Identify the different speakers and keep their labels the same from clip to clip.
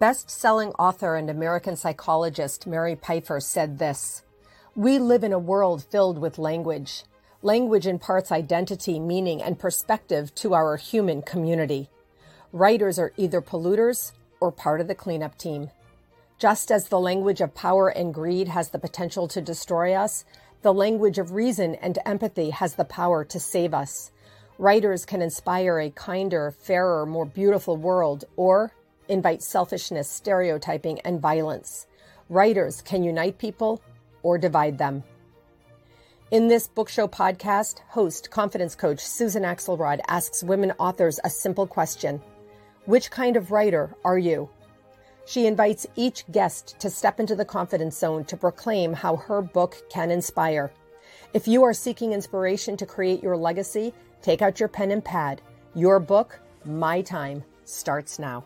Speaker 1: Best-selling author and American psychologist Mary Pipher said this: "We live in a world filled with language. Language imparts identity, meaning, and perspective to our human community. Writers are either polluters or part of the cleanup team. Just as the language of power and greed has the potential to destroy us, the language of reason and empathy has the power to save us. Writers can inspire a kinder, fairer, more beautiful world, or invite selfishness, stereotyping, and violence. Writers can unite people or divide them." In this book show podcast, host, confidence coach Susan Axelrod asks women authors a simple question: which kind of writer are you? She invites each guest to step into the confidence zone to proclaim how her book can inspire. If you are seeking inspiration to create your legacy, take out your pen and pad. Your book, My Time, starts now.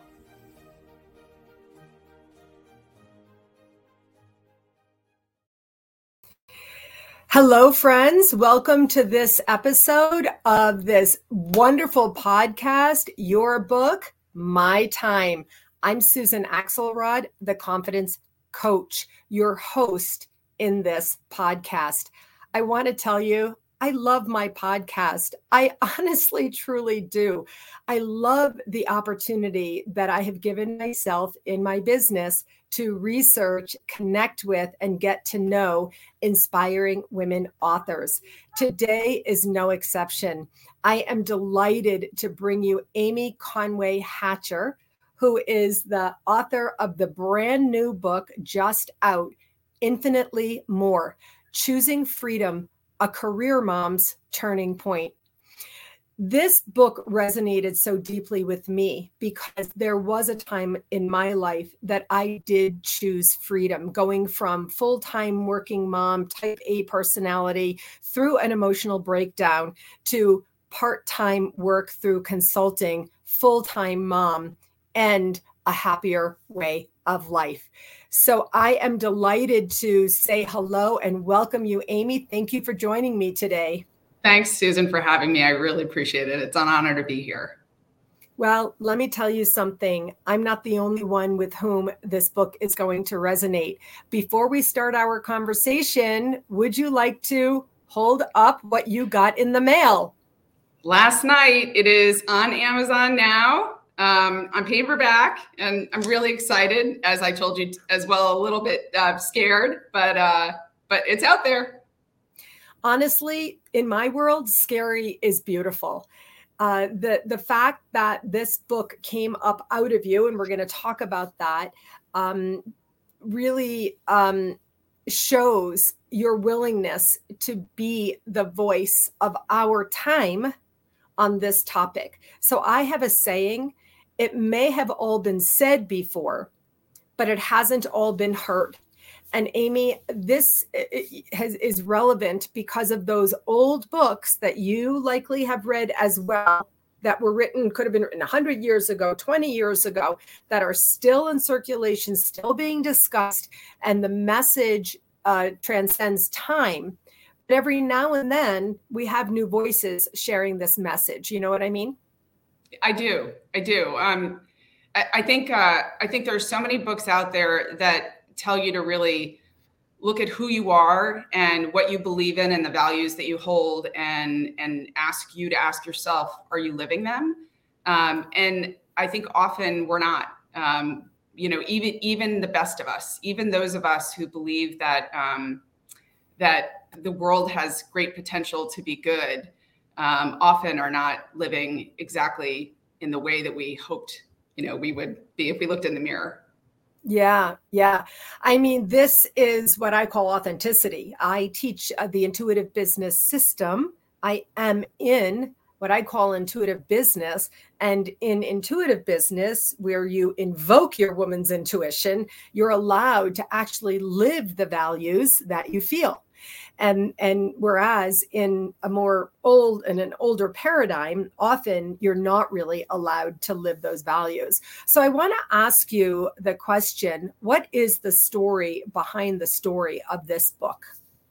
Speaker 1: Hello, friends. Welcome to this episode of this wonderful podcast, Your Book, My Time. I'm Susan Axelrod, the Confidence Coach, your host in this podcast. I want to tell you, I love my podcast. I honestly, truly do. I love the opportunity that I have given myself in my business to research, connect with, and get to know inspiring women authors. Today is no exception. I am delighted to bring you Amy Conway Hatcher, who is the author of the brand new book just out, Infinitely More: Choosing Freedom, a Career Mom's Turning Point. This book resonated so deeply with me because there was a time in my life that I did choose freedom, going from full-time working mom, type A personality, through an emotional breakdown, to part-time work through consulting, full-time mom, and a happier way of life. So I am delighted to say hello and welcome you, Amy. Thank you for joining me today.
Speaker 2: Thanks, Susan, for having me. I really appreciate it. It's an honor to be here.
Speaker 1: Well, let me tell you something. I'm not the only one with whom this book is going to resonate. Before we start our conversation, would you like to hold up what you got in the mail?
Speaker 2: Last night, it is on Amazon now, on paperback, and I'm really excited, as I told you as well, a little bit scared, but it's out there.
Speaker 1: Honestly, in my world, scary is beautiful. The fact that this book came up out of you, and we're going to talk about that, really shows your willingness to be the voice of our time on this topic. So I have a saying: it may have all been said before, but it hasn't all been heard. And Amy, this is relevant because of those old books that you likely have read as well, that were written, could have been written 100 years ago, 20 years ago, that are still in circulation, still being discussed, and the message transcends time. But every now and then we have new voices sharing this message. You know what I mean?
Speaker 2: I do. I think there's so many books out there that tell you to really look at who you are and what you believe in and the values that you hold, and ask you to ask yourself, are you living them? And I think often we're not. Even the best of us, even those of us who believe that that the world has great potential to be good, often are not living exactly in the way that we hoped, we would be if we looked in the mirror.
Speaker 1: Yeah. I mean, this is what I call authenticity. I teach the intuitive business system. I am in what I call intuitive business. And in intuitive business, where you invoke your woman's intuition, you're allowed to actually live the values that you feel. And whereas in an older paradigm, often you're not really allowed to live those values. So I want to ask you the question: what is the story behind the story of this book?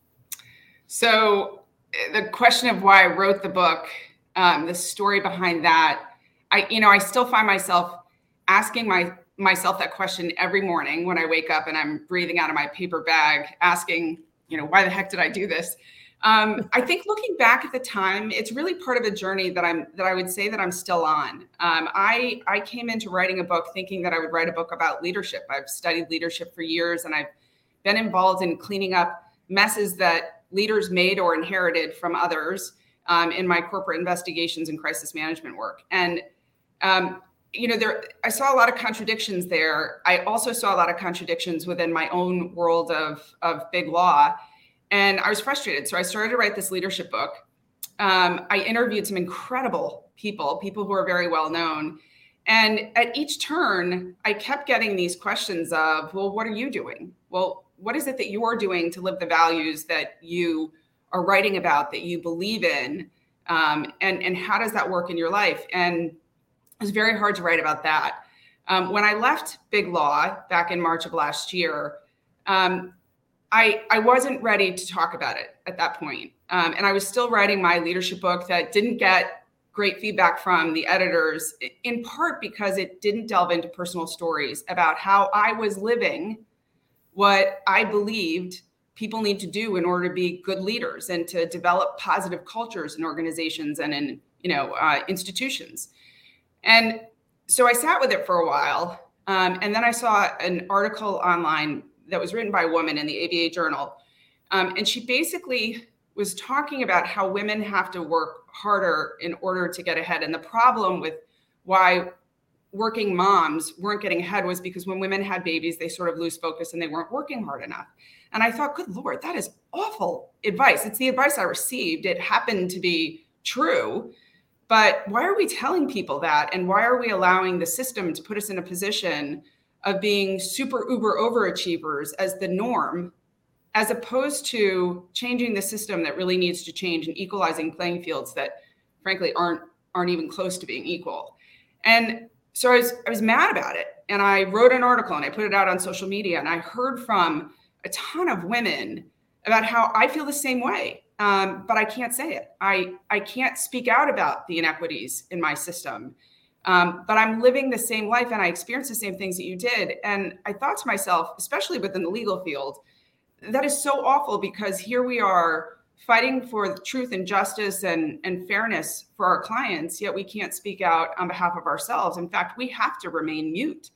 Speaker 2: So the question of why I wrote the book, the story behind that, I still find myself asking myself that question every morning when I wake up and I'm breathing out of my paper bag, asking, why the heck did I do this? I think looking back at the time, it's really part of a journey that I would say that I'm still on. I came into writing a book thinking that I would write a book about leadership. I've studied leadership for years, and I've been involved in cleaning up messes that leaders made or inherited from others in my corporate investigations and crisis management work. And I saw a lot of contradictions there. I also saw a lot of contradictions within my own world of big law. And I was frustrated. So I started to write this leadership book. I interviewed some incredible people who are very well known. And at each turn, I kept getting these questions of, well, what are you doing? Well, what is it that you're doing to live the values that you are writing about, that you believe in? And how does that work in your life? And it was very hard to write about that. When I left Big Law back in March of last year, I wasn't ready to talk about it at that point. And I was still writing my leadership book that didn't get great feedback from the editors, in part because it didn't delve into personal stories about how I was living what I believed people need to do in order to be good leaders and to develop positive cultures in organizations and in institutions. And so I sat with it for a while. And then I saw an article online that was written by a woman in the ABA Journal. And she basically was talking about how women have to work harder in order to get ahead. And the problem with why working moms weren't getting ahead was because when women had babies, they sort of lose focus and they weren't working hard enough. And I thought, good Lord, that is awful advice. It's the advice I received. It happened to be true. But why are we telling people that? And why are we allowing the system to put us in a position of being super uber overachievers as the norm, as opposed to changing the system that really needs to change and equalizing playing fields that frankly aren't even close to being equal? And so I was mad about it. And I wrote an article and I put it out on social media, and I heard from a ton of women about how I feel the same way. But I can't say it. I can't speak out about the inequities in my system. But I'm living the same life and I experience the same things that you did. And I thought to myself, especially within the legal field, that is so awful, because here we are fighting for truth and justice and fairness for our clients, yet we can't speak out on behalf of ourselves. In fact, we have to remain mute.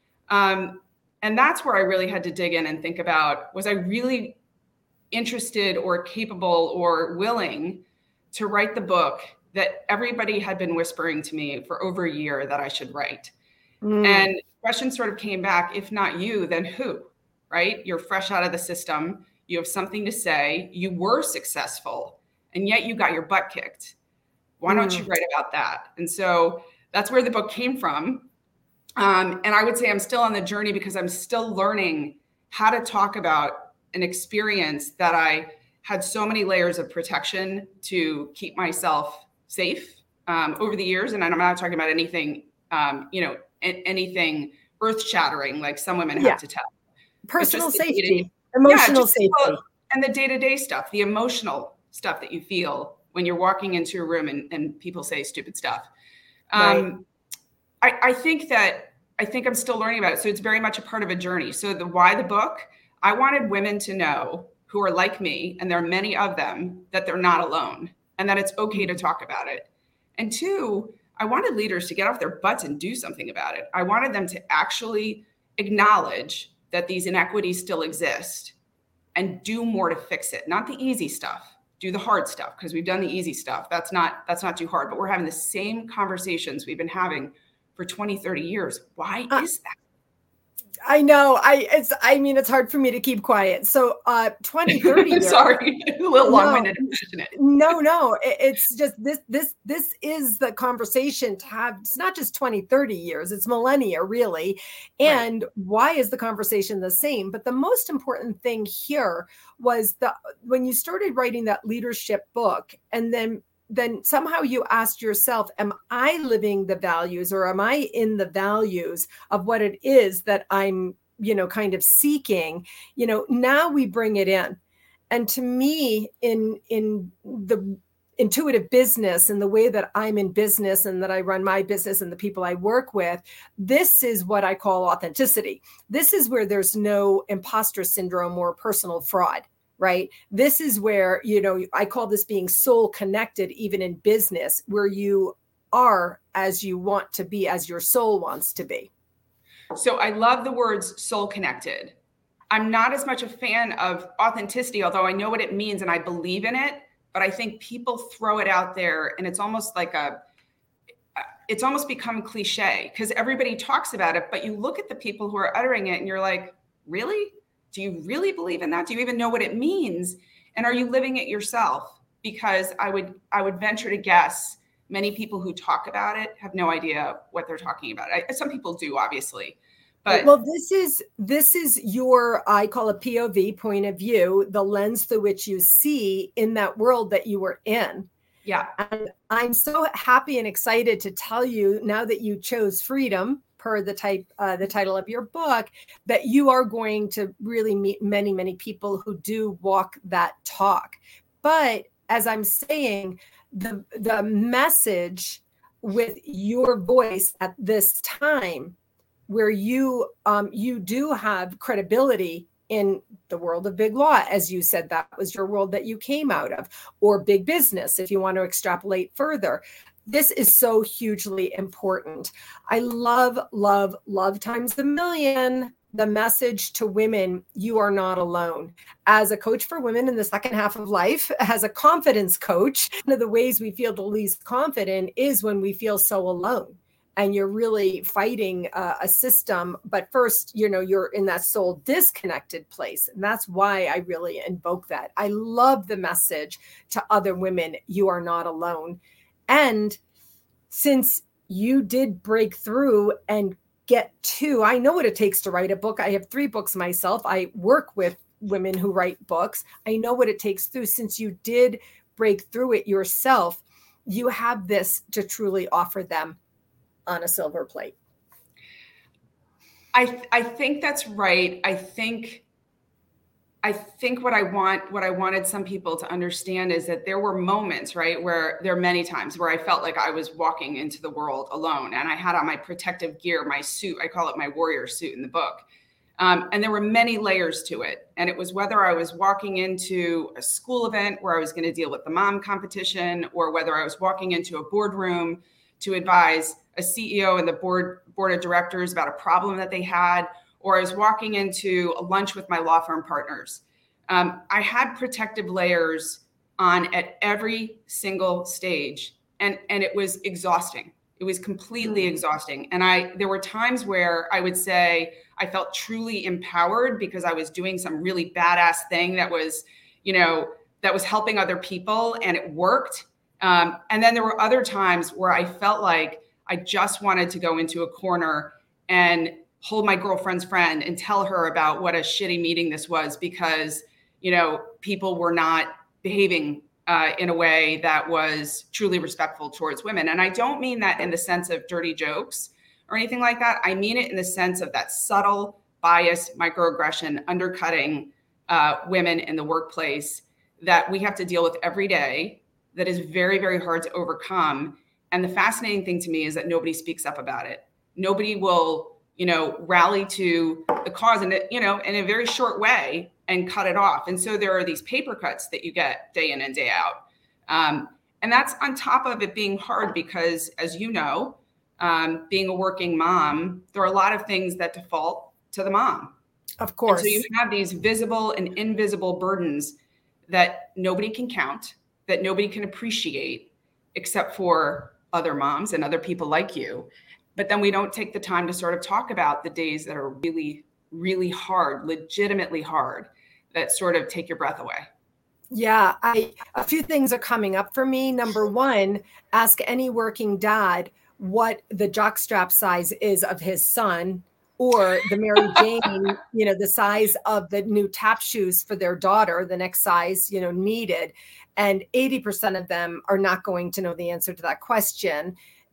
Speaker 2: And that's where I really had to dig in and think about, was I really interested or capable or willing to write the book that everybody had been whispering to me for over a year that I should write? And the question sort of came back, if not you, then who, right? You're fresh out of the system. You have something to say. You were successful, and yet you got your butt kicked. Why don't you write about that? And so that's where the book came from. And I would say I'm still on the journey, because I'm still learning how to talk about an experience that I had so many layers of protection to keep myself safe over the years. And I'm not talking about anything, anything earth-shattering like some women have to tell.
Speaker 1: Personal safety, emotional safety.
Speaker 2: And the day-to-day stuff, the emotional stuff that you feel when you're walking into a room and people say stupid stuff. Right. I think I'm still learning about it. So it's very much a part of a journey. So why the book? I wanted women to know, who are like me, and there are many of them, that they're not alone and that it's okay to talk about it. And two, I wanted leaders to get off their butts and do something about it. I wanted them to actually acknowledge that these inequities still exist and do more to fix it. Not the easy stuff, do the hard stuff, because we've done the easy stuff. That's not too hard, but we're having the same conversations we've been having for 20, 30 years. Why is that?
Speaker 1: I know. It's hard for me to keep quiet. So 20, 30 years.
Speaker 2: Sorry, a little long-winded.
Speaker 1: No. It's just this is the conversation to have. It's not just 20, 30 years. It's millennia, really. And why is the conversation the same? But the most important thing here was when you started writing that leadership book, and then somehow you asked yourself, am I living the values, or am I in the values of what it is that I'm, kind of seeking? Now we bring it in. And to me, in the intuitive business and the way that I'm in business and that I run my business and the people I work with, this is what I call authenticity. This is where there's no imposter syndrome or personal fraud, right? This is where, I call this being soul connected, even in business, where you are as you want to be, as your soul wants to be.
Speaker 2: So I love the words soul connected. I'm not as much a fan of authenticity, although I know what it means and I believe in it, but I think people throw it out there and it's almost like it's almost become cliche because everybody talks about it, but you look at the people who are uttering it and you're like, really? Do you really believe in that? Do you even know what it means? And are you living it yourself? Because I would venture to guess many people who talk about it have no idea what they're talking about. Some people do, obviously. But
Speaker 1: well, this is your, I call it POV, point of view, the lens through which you see in that world that you were in.
Speaker 2: Yeah.
Speaker 1: And I'm so happy and excited to tell you now that you chose freedom per the title of your book, that you are going to really meet many, many people who do walk that talk. But as I'm saying, the message with your voice at this time, where you do have credibility in the world of big law, as you said, that was your world that you came out of, or big business, if you want to extrapolate further. This is so hugely important. I love, love, love times a million the message to women: you are not alone. As a coach for women in the second half of life, as a confidence coach, one of the ways we feel the least confident is when we feel so alone. And you're really fighting a system. But first, you're in that soul disconnected place. And that's why I really invoke that. I love the message to other women: you are not alone. And since you did break through and I know what it takes to write a book. I have 3 books myself. I work with women who write books. I know what it takes through. Since you did break through it yourself, you have this to truly offer them on a silver plate.
Speaker 2: I think that's right. I think what I wanted some people to understand is that there were moments, right, where there are many times where I felt like I was walking into the world alone, and I had on my protective gear, my suit. I call it my warrior suit in the book. And there were many layers to it. And it was whether I was walking into a school event where I was going to deal with the mom competition, or whether I was walking into a boardroom to advise a CEO and the board of directors about a problem that they had, or I was walking into a lunch with my law firm partners. I had protective layers on at every single stage, and it was exhausting. It was completely exhausting. And there were times where I would say I felt truly empowered because I was doing some really badass thing that was helping other people, and it worked. And then there were other times where I felt like I just wanted to go into a corner and hold my girlfriend's friend and tell her about what a shitty meeting this was, because, people were not behaving in a way that was truly respectful towards women. And I don't mean that in the sense of dirty jokes or anything like that. I mean it in the sense of that subtle bias, microaggression, undercutting women in the workplace that we have to deal with every day, that is very, very hard to overcome. And the fascinating thing to me is that nobody speaks up about it. Nobody will, rally to the cause in a very short way and cut it off. And so there are these paper cuts that you get day in and day out. And that's on top of it being hard because, as you know, being a working mom, there are a lot of things that default to the mom.
Speaker 1: Of course.
Speaker 2: And so you have these visible and invisible burdens that nobody can count, that nobody can appreciate, except for other moms and other people like you. But then we don't take the time to sort of talk about the days that are really, really hard, legitimately hard, that sort of take your breath away.
Speaker 1: Yeah, a few things are coming up for me. Number one, ask any working dad what the jockstrap size is of his son, or the Mary Jane, the size of the new tap shoes for their daughter, the next size, needed. And 80% of them are not going to know the answer to that question.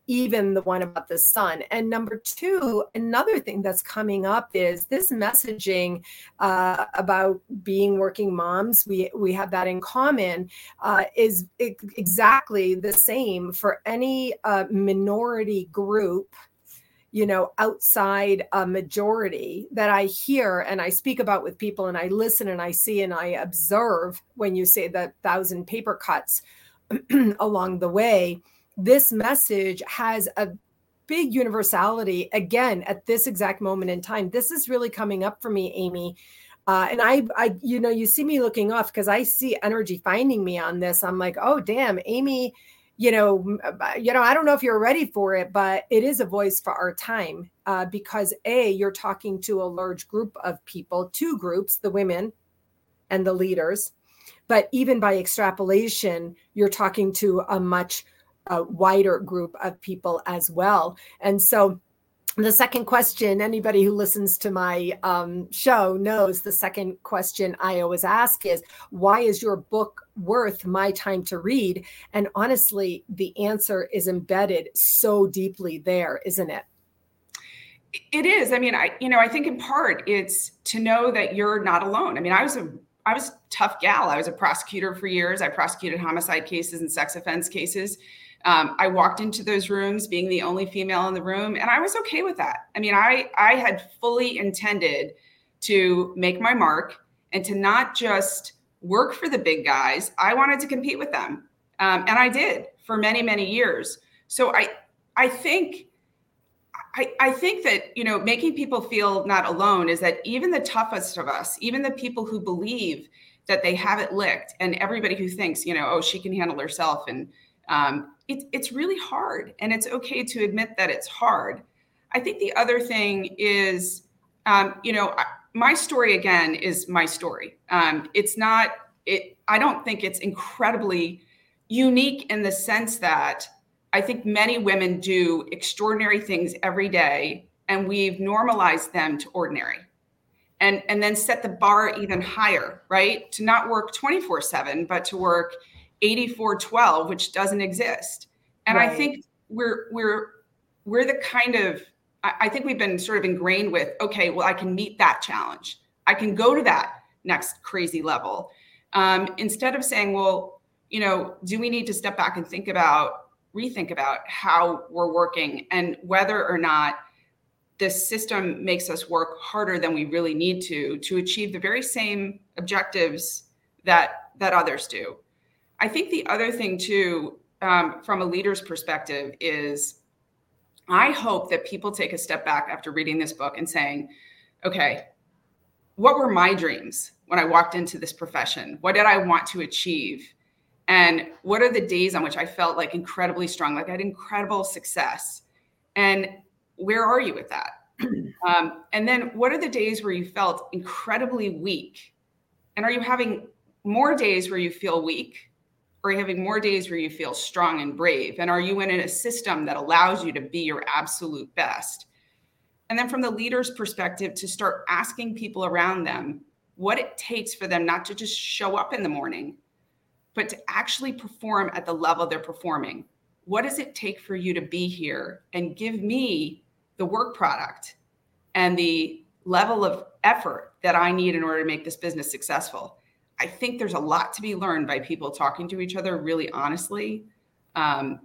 Speaker 1: even the one about the sun. And number two, another thing that's coming up is this messaging about being working moms. We have that in common, is exactly the same for any minority group, outside a majority that I hear and I speak about with people, and I listen and I see and I observe when you say the 1,000 paper cuts along the way. This message has a big universality, again, at this exact moment in time. This is really coming up for me, Amy. And I, you see me looking off because I see energy finding me on this. I'm like, oh, damn, Amy, I don't know if you're ready for it, but it is a voice for our time, because you're talking to a large group of people, two groups, the women and the leaders. But even by extrapolation, you're talking to a much wider group of people as well. And so the second question, anybody who listens to my show knows the second question I always ask is, why is your book worth my time to read? And honestly, the answer is embedded so deeply there, isn't it?
Speaker 2: It is. I mean, I think in part it's to know that you're not alone. I mean, I was a tough gal. I was a prosecutor for years. I prosecuted homicide cases and sex offense cases. I walked into those rooms being the only female in the room, and I was okay with that. I mean, I had fully intended to make my mark and to not just work for the big guys. I wanted to compete with them. And I did for many, many years. So I think that, making people feel not alone is that even the toughest of us, even the people who believe that they have it licked, and everybody who thinks, oh, she can handle herself, and it's really hard, and it's okay to admit that it's hard. I think the other thing is, my story again is my story. It's not, I don't think it's incredibly unique in the sense that I think many women do extraordinary things every day, and we've normalized them to ordinary, and then set the bar even higher, right? To not work 24/7, but to work 84/12, which doesn't exist. And right. I think we're the kind of, I think we've been sort of ingrained with, okay, well, I can meet that challenge. I can go to that next crazy level. Instead of saying, well, do we need to step back and rethink about how we're working and whether or not this system makes us work harder than we really need to achieve the very same objectives that others do. I think the other thing too, from a leader's perspective, is I hope that people take a step back after reading this book and saying, okay, what were my dreams when I walked into this profession? What did I want to achieve? And what are the days on which I felt like incredibly strong, like I had incredible success? And where are you with that? And then what are the days where you felt incredibly weak? And are you having more days where you feel weak? Or are you having more days where you feel strong and brave? And are you in a system that allows you to be your absolute best? And then from the leader's perspective, to start asking people around them what it takes for them not to just show up in the morning, but to actually perform at the level they're performing. What does it take for you to be here and give me the work product and the level of effort that I need in order to make this business successful? I think there's a lot to be learned by people talking to each other really honestly, and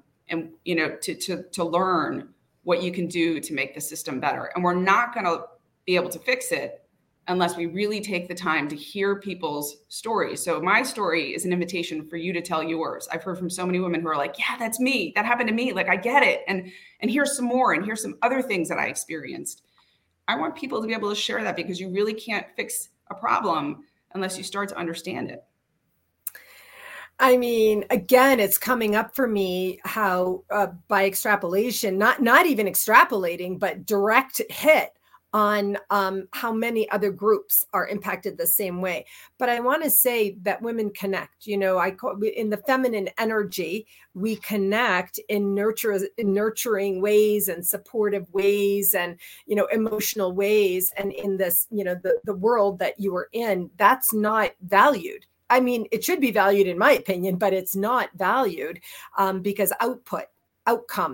Speaker 2: to learn what you can do to make the system better. And we're not going to be able to fix it unless we really take the time to hear people's stories. So my story is an invitation for you to tell yours. I've heard from so many women who are like, yeah, that's me. That happened to me. Like, I get it. And here's some more. And here's some other things that I experienced. I want people to be able to share that, because you really can't fix a problem unless you start to understand it.
Speaker 1: I mean, again, it's coming up for me how by extrapolation, not even extrapolating, but direct hit on how many other groups are impacted the same way. But I want to say that women connect. In the feminine energy, we connect in nurturing ways and supportive ways and emotional ways. And in this, the world that you are in, that's not valued. I mean, it should be valued in my opinion, but it's not valued because outcome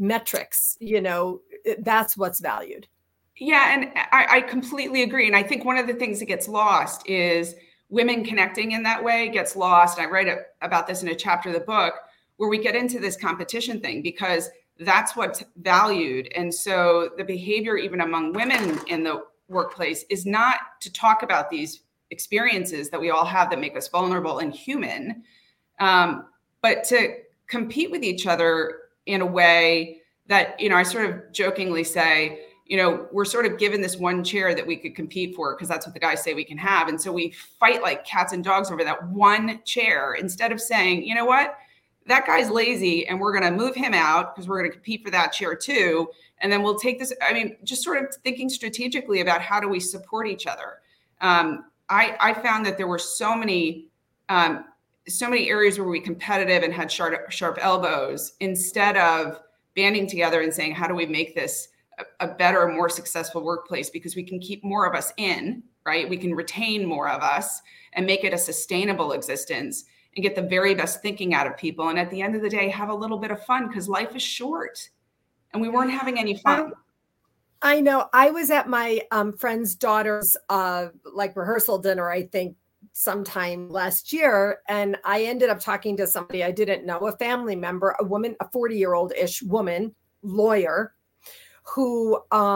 Speaker 1: metrics, that's what's valued.
Speaker 2: Yeah, and I completely agree. And I think one of the things that gets lost is women connecting in that way gets lost. I write about this in a chapter of the book where we get into this competition thing because that's what's valued. And so the behavior even among women in the workplace is not to talk about these experiences that we all have that make us vulnerable and human, but to compete with each other in a way that, I sort of jokingly say, we're sort of given this one chair that we could compete for because that's what the guys say we can have. And so we fight like cats and dogs over that one chair instead of saying, you know what, that guy's lazy and we're going to move him out because we're going to compete for that chair too. And then we'll take this. I mean, just sort of thinking strategically about how do we support each other. I found that there were so many areas where we were competitive and had sharp elbows instead of banding together and saying, how do we make this a better, more successful workplace? Because we can keep more of us in, right? We can retain more of us and make it a sustainable existence and get the very best thinking out of people. And at the end of the day, have a little bit of fun because life is short and we weren't having any fun.
Speaker 1: I know. I was at my friend's daughter's rehearsal dinner, I think sometime last year. And I ended up talking to somebody I didn't know, a family member, a woman, a 40-year-old-ish woman, lawyer, who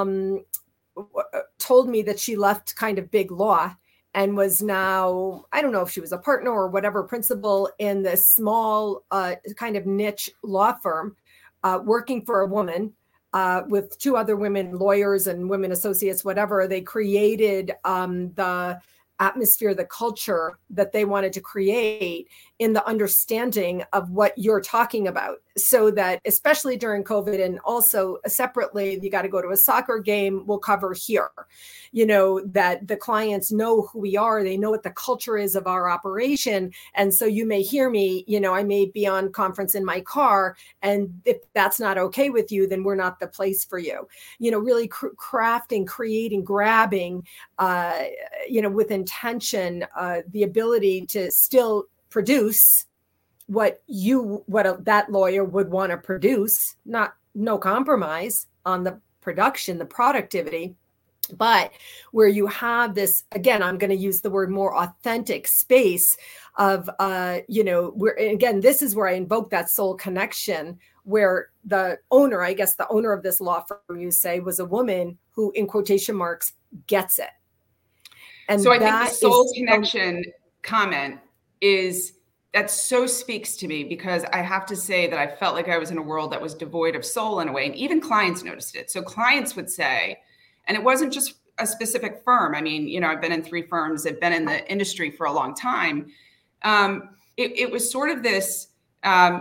Speaker 1: told me that she left kind of big law and was now, I don't know if she was a partner or whatever, principal in this small kind of niche law firm, working for a woman with two other women lawyers and women associates, whatever. They created the atmosphere, the culture that they wanted to create in the understanding of what you're talking about. So that especially during COVID and also separately, you got to go to a soccer game, we'll cover here, that the clients know who we are. They know what the culture is of our operation. And so you may hear me, I may be on conference in my car. And if that's not okay with you, then we're not the place for you. Really crafting, creating, grabbing, with intention, the ability to still produce what that lawyer would want to produce, no compromise on the production, the productivity, but where you have this, again, I'm going to use the word more authentic space of, this is where I invoke that soul connection, where the owner of this law firm, you say, was a woman who, in quotation marks, gets it.
Speaker 2: And so I think the soul connection comment that so speaks to me, because I have to say that I felt like I was in a world that was devoid of soul in a way. And even clients noticed it. So clients would say, and it wasn't just a specific firm. I mean, I've been in 3 firms. I've been in the industry for a long time. It was sort of this, I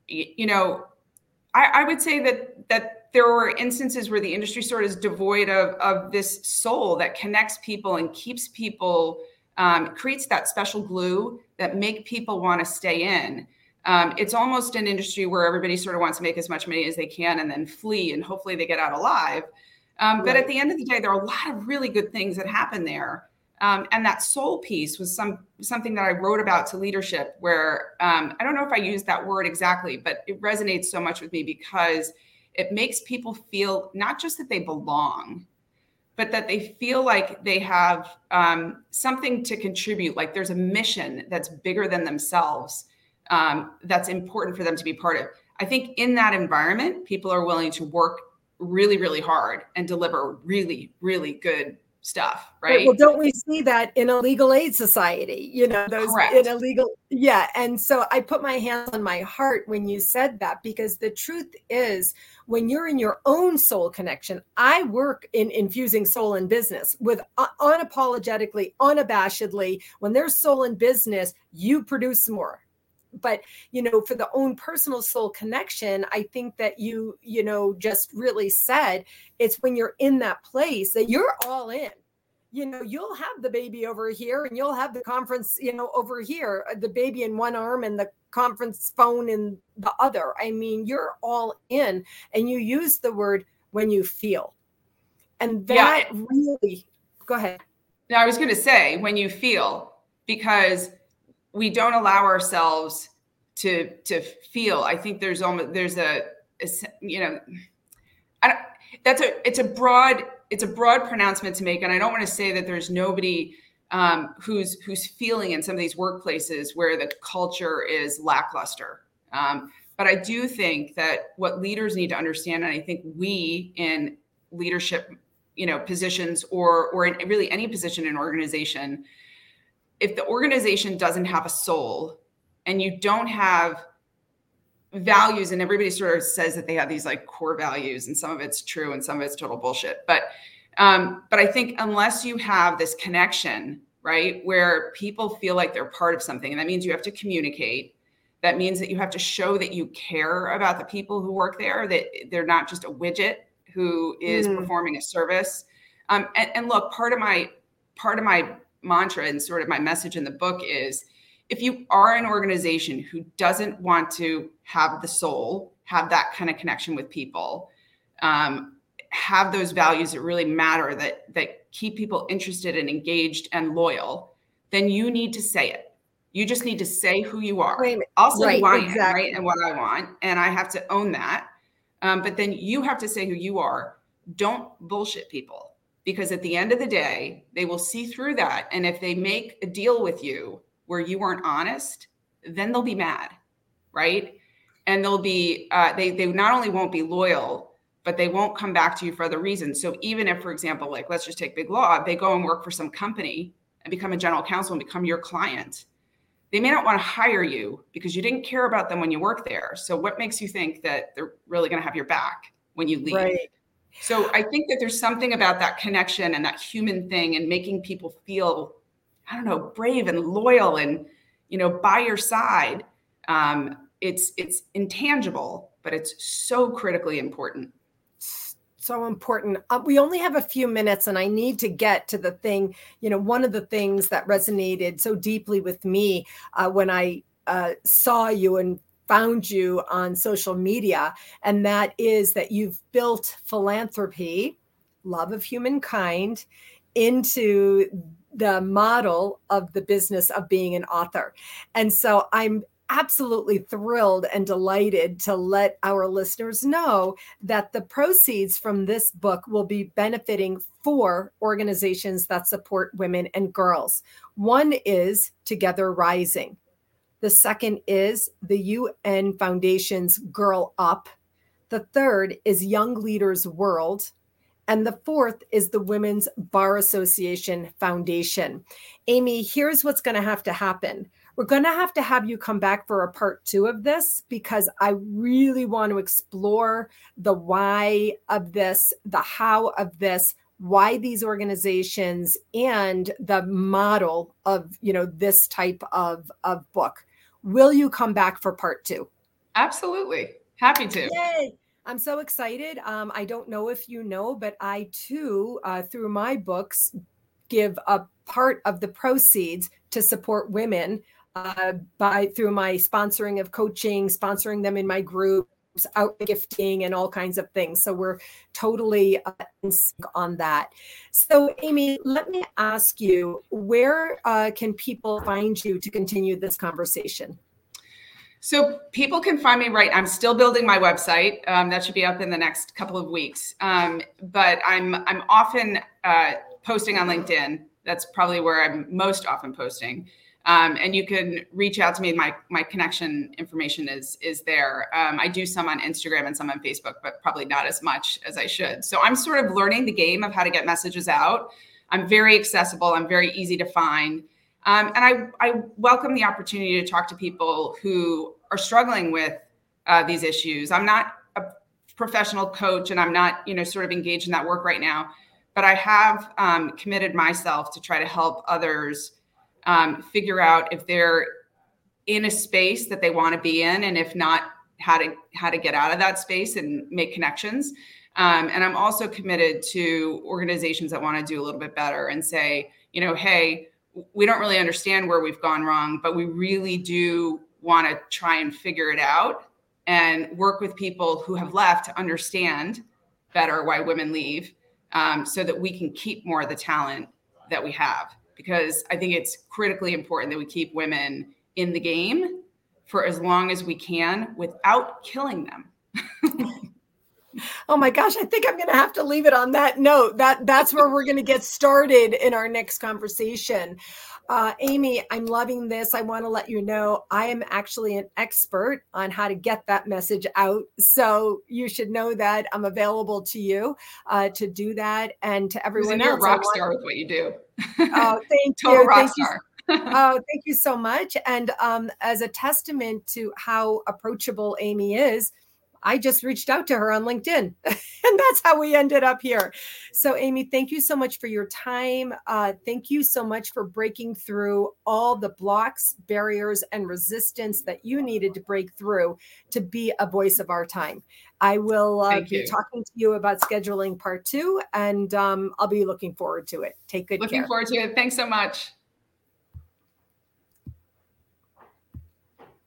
Speaker 2: would say that there were instances where the industry sort of is devoid of this soul that connects people and keeps people, creates that special glue that make people want to stay in. It's almost an industry where everybody sort of wants to make as much money as they can and then flee, and hopefully they get out alive. But at the end of the day, there are a lot of really good things that happen there. And that soul piece was something that I wrote about to leadership, where I don't know if I used that word exactly, but it resonates so much with me because it makes people feel not just that they belong, but that they feel like they have something to contribute, like there's a mission that's bigger than themselves, that's important for them to be part of. I think in that environment, people are willing to work really, really hard and deliver really, really good stuff, right?
Speaker 1: Well, don't we see that in a legal aid society,
Speaker 2: Correct.
Speaker 1: In a legal, yeah. And so I put my hand on my heart when you said that, because the truth is, when you're in your own soul connection, I work in infusing soul in business with unapologetically, unabashedly. When there's soul in business, you produce more. But, for the own personal soul connection, I think that you just really said, it's when you're in that place that you're all in. You'll have the baby over here and you'll have the conference, over here, the baby in one arm and the conference phone in the other. I mean, you're all in, and you use the word when you feel. And that really, go ahead.
Speaker 2: Now, I was going to say when you feel, because we don't allow ourselves to feel. I think there's a you know, it's a broad pronouncement to make. And I don't want to say that there's nobody who's feeling in some of these workplaces where the culture is lackluster. But I do think that what leaders need to understand, and I think we in leadership, positions or in really any position in an organization, if the organization doesn't have a soul and you don't have values, and everybody sort of says that they have these like core values, and some of it's true and some of it's total bullshit. But I think unless you have this connection, right, where people feel like they're part of something, and that means you have to communicate. That means that you have to show that you care about the people who work there, that they're not just a widget who is performing a service. And look, part of my mantra and sort of my message in the book is, if you are an organization who doesn't want to have the soul, have that kind of connection with people, have those values that really matter, that keep people interested and engaged and loyal, then you need to say it. You just need to say who you are. I'll say who I am, right, and what I want, and I have to own that. But then you have to say who you are. Don't bullshit people, because at the end of the day, they will see through that. And if they make a deal with you where you weren't honest, then they'll be mad, right? And they'll be, they not only won't be loyal, but they won't come back to you for other reasons. So even if, for example, like, let's just take Big Law, they go and work for some company and become a general counsel and become your client, they may not want to hire you because you didn't care about them when you worked there. So what makes you think that they're really going to have your back when you leave? Right. So I think that there's something about that connection and that human thing and making people feel, I don't know, brave and loyal and, by your side. It's intangible, but it's so critically important.
Speaker 1: So important. We only have a few minutes, and I need to get to the thing. One of the things that resonated so deeply with me when I saw you and found you on social media, and that is that you've built philanthropy, love of humankind, into the model of the business of being an author. And so I'm absolutely thrilled and delighted to let our listeners know that the proceeds from this book will be benefiting 4 organizations that support women and girls. One is Together Rising. The second is the UN Foundation's Girl Up. The third is Young Leaders World. And the fourth is the Women's Bar Association Foundation. Amy, here's what's going to happen. We're going to have you come back for a part 2 of this, because I really want to explore the why of this, the how of this, why these organizations, and the model of, this type of book. Will you come back for part 2?
Speaker 2: Absolutely. Happy to.
Speaker 1: Yay. I'm so excited. I don't know if you know, but I too, through my books, give a part of the proceeds to support women through my sponsoring of coaching, sponsoring them in my groups, out gifting, and all kinds of things. So we're totally in sync on that. So Amy, let me ask you, where can people find you to continue this conversation?
Speaker 2: So people can find me I'm still building my website. That should be up in the next couple of weeks. But I'm often posting on LinkedIn. That's probably where I'm most often posting. And you can reach out to me. My connection information is there. I do some on Instagram and some on Facebook, but probably not as much as I should. So I'm sort of learning the game of how to get messages out. I'm very accessible. I'm very easy to find. And I welcome the opportunity to talk to people who are struggling with these issues. I'm not a professional coach, and I'm not, sort of engaged in that work right now, but I have committed myself to try to help others figure out if they're in a space that they want to be in, and if not, how to get out of that space and make connections. And I'm also committed to organizations that want to do a little bit better and say, hey, we don't really understand where we've gone wrong, but we really do want to try and figure it out and work with people who have left to understand better why women leave, so that we can keep more of the talent that we have. Because I think it's critically important that we keep women in the game for as long as we can without killing them.
Speaker 1: Oh my gosh, I think I'm going to have to leave it on that note. That's where we're going to get started in our next conversation. Amy, I'm loving this. I want to let you know I am actually an expert on how to get that message out. So you should know that I'm available to you to do that, and to everyone else.
Speaker 2: You're a rock star with what you do.
Speaker 1: Oh, thank
Speaker 2: Total
Speaker 1: you.
Speaker 2: rock
Speaker 1: Thank
Speaker 2: star.
Speaker 1: you. Oh, thank you so much. And as a testament to how approachable Amy is, I just reached out to her on LinkedIn, and that's how we ended up here. So, Amy, thank you so much for your time. Thank you so much for breaking through all the blocks, barriers, and resistance that you needed to break through to be a voice of our time. I will be talking to you about scheduling part 2, and I'll be looking forward to it. Take good care.
Speaker 2: Looking forward to it. Thanks so much.